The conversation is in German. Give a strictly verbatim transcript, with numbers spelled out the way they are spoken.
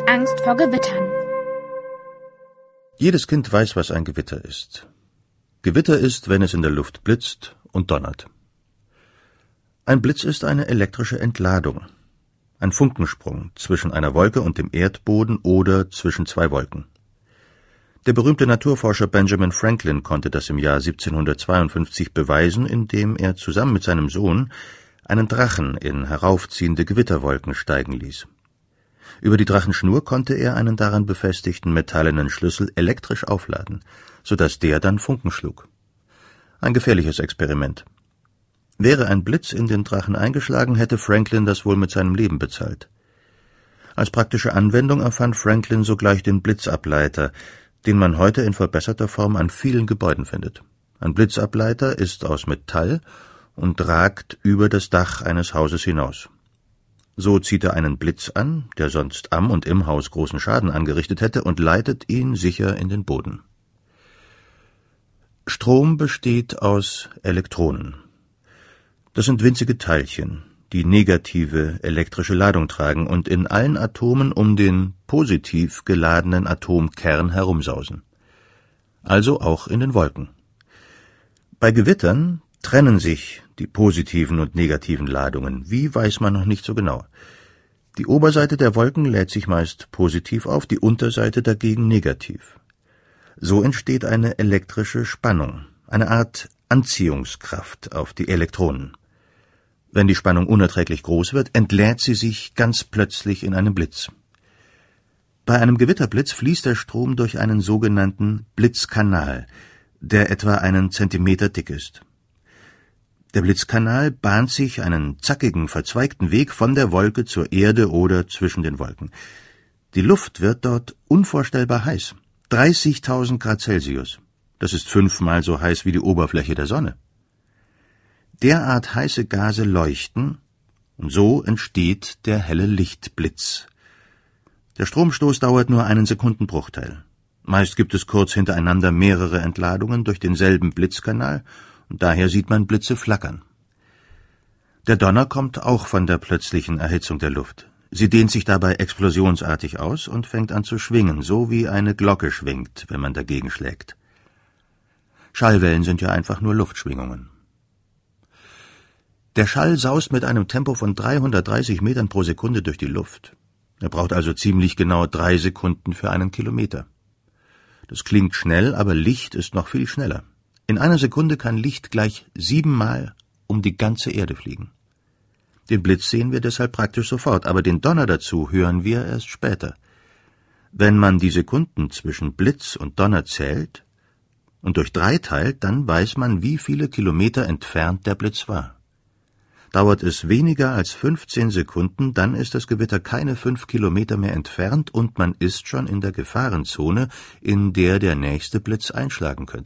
Angst vor Gewittern. Jedes Kind weiß, was ein Gewitter ist. Gewitter ist, wenn es in der Luft blitzt und donnert. Ein Blitz ist eine elektrische Entladung, ein Funkensprung zwischen einer Wolke und dem Erdboden oder zwischen zwei Wolken. Der berühmte Naturforscher Benjamin Franklin konnte das im Jahr siebzehnhundertzweiundfünfzig beweisen, indem er zusammen mit seinem Sohn einen Drachen in heraufziehende Gewitterwolken steigen ließ. Über die Drachenschnur konnte er einen daran befestigten metallenen Schlüssel elektrisch aufladen, sodass der dann Funken schlug. Ein gefährliches Experiment. Wäre ein Blitz in den Drachen eingeschlagen, hätte Franklin das wohl mit seinem Leben bezahlt. Als praktische Anwendung erfand Franklin sogleich den Blitzableiter, den man heute in verbesserter Form an vielen Gebäuden findet. Ein Blitzableiter ist aus Metall und ragt über das Dach eines Hauses hinaus. So zieht er einen Blitz an, der sonst am und im Haus großen Schaden angerichtet hätte, und leitet ihn sicher in den Boden. Strom besteht aus Elektronen. Das sind winzige Teilchen, die negative elektrische Ladung tragen und in allen Atomen um den positiv geladenen Atomkern herumsausen. Also auch in den Wolken. Bei Gewittern trennen sich die positiven und negativen Ladungen. Wie, weiß man noch nicht so genau. Die Oberseite der Wolken lädt sich meist positiv auf, die Unterseite dagegen negativ. So entsteht eine elektrische Spannung, eine Art Anziehungskraft auf die Elektronen. Wenn die Spannung unerträglich groß wird, entlädt sie sich ganz plötzlich in einem Blitz. Bei einem Gewitterblitz fließt der Strom durch einen sogenannten Blitzkanal, der etwa einen Zentimeter dick ist. Der Blitzkanal bahnt sich einen zackigen, verzweigten Weg von der Wolke zur Erde oder zwischen den Wolken. Die Luft wird dort unvorstellbar heiß, dreißigtausend Grad Celsius. Das ist fünfmal so heiß wie die Oberfläche der Sonne. Derart heiße Gase leuchten, und so entsteht der helle Lichtblitz. Der Stromstoß dauert nur einen Sekundenbruchteil. Meist gibt es kurz hintereinander mehrere Entladungen durch denselben Blitzkanal, und daher sieht man Blitze flackern. Der Donner kommt auch von der plötzlichen Erhitzung der Luft. Sie dehnt sich dabei explosionsartig aus und fängt an zu schwingen, so wie eine Glocke schwingt, wenn man dagegen schlägt. Schallwellen sind ja einfach nur Luftschwingungen. Der Schall saust mit einem Tempo von dreihundertdreißig Metern pro Sekunde durch die Luft. Er braucht also ziemlich genau drei Sekunden für einen Kilometer. Das klingt schnell, aber Licht ist noch viel schneller. In einer Sekunde kann Licht gleich siebenmal um die ganze Erde fliegen. Den Blitz sehen wir deshalb praktisch sofort, aber den Donner dazu hören wir erst später. Wenn man die Sekunden zwischen Blitz und Donner zählt und durch drei teilt, dann weiß man, wie viele Kilometer entfernt der Blitz war. Dauert es weniger als fünfzehn Sekunden, dann ist das Gewitter keine fünf Kilometer mehr entfernt und man ist schon in der Gefahrenzone, in der der nächste Blitz einschlagen könnte.